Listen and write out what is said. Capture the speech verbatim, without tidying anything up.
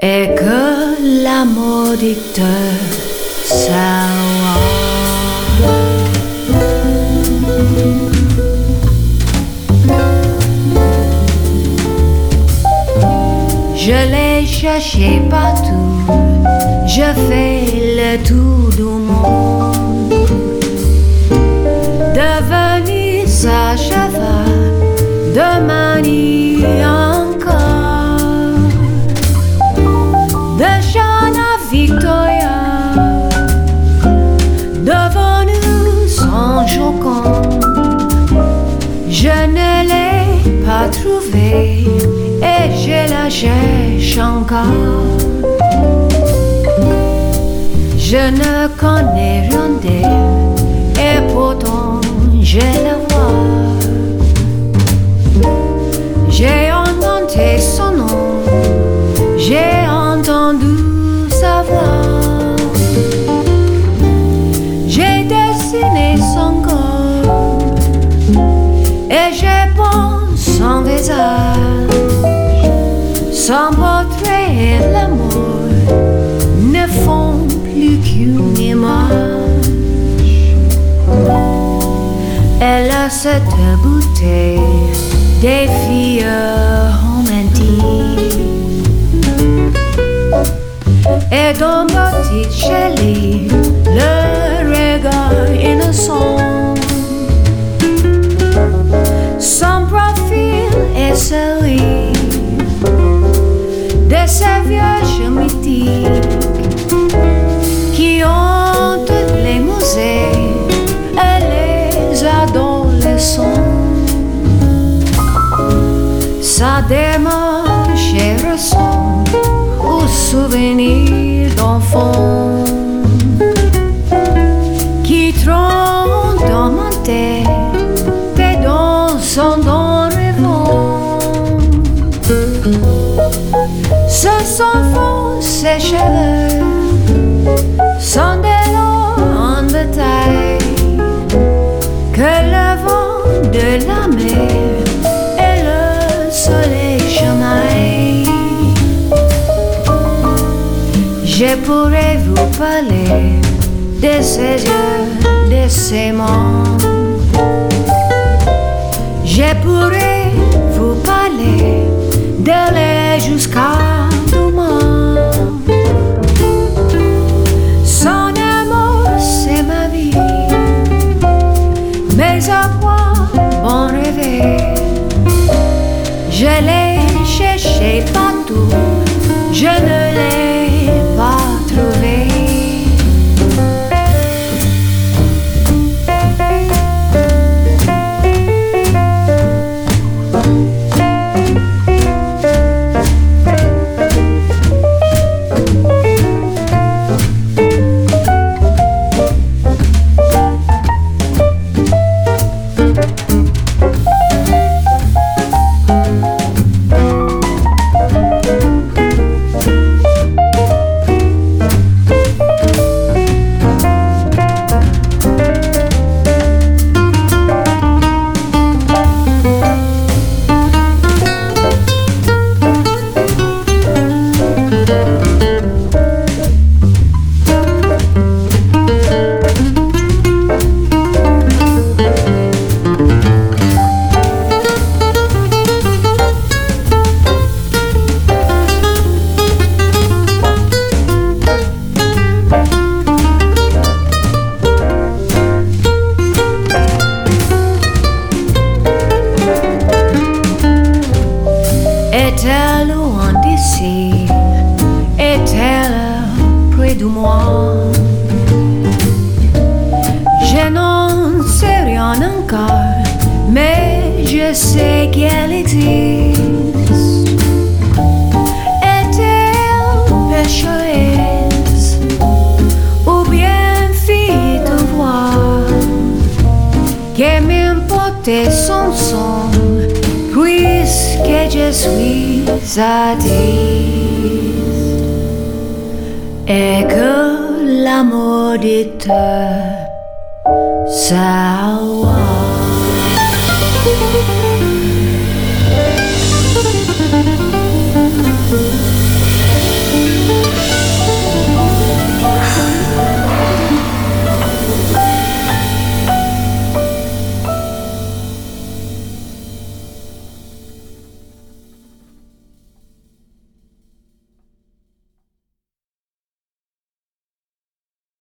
et que la maudite s'envole. Je l'ai cherché partout, je fais le tour du monde, devenu sa cheval de manie encore, de Jeanne à Victoria, devenu son jocon. Je ne l'ai pas trouvé et je la cherche encore. Je ne connais rien d'elle et pourtant je la vois. J'ai entendu son nom, j'ai entendu sa voix. J'ai dessiné son corps et j'ai peint son visage. Son portrait et l'amour ne font plus qu'une image. Elle a cette beauté des filles romantiques et dans petite Shelley le regard innocent. Son profil est celui de ces vierges mythiques qui hantent les musées et les adolescents. Sa démarche ressemble aux souvenirs d'enfants qui trônent dans ma tête et dansent dans rêvant. Ce sont faux ses cheveux, sont des longs en bataille, que le vent de la mer et le soleil chamaillent. Je pourrais vous parler de ses yeux, de ses mains. Je pourrais vous parler d'aller jusqu'à demain. Son amour c'est ma vie, mais à quoi bon rêver? Je l'ai cherché partout, je ne l'ai pas trouvé. Est-elle loin d'ici? Est-elle près de moi? Je n'en sais rien encore, mais je sais qu'elle existe. Est-elle pécheresse ou bien fille de voix? Que m'importe son son, puisque je suis artiste et que la maudite s'envole.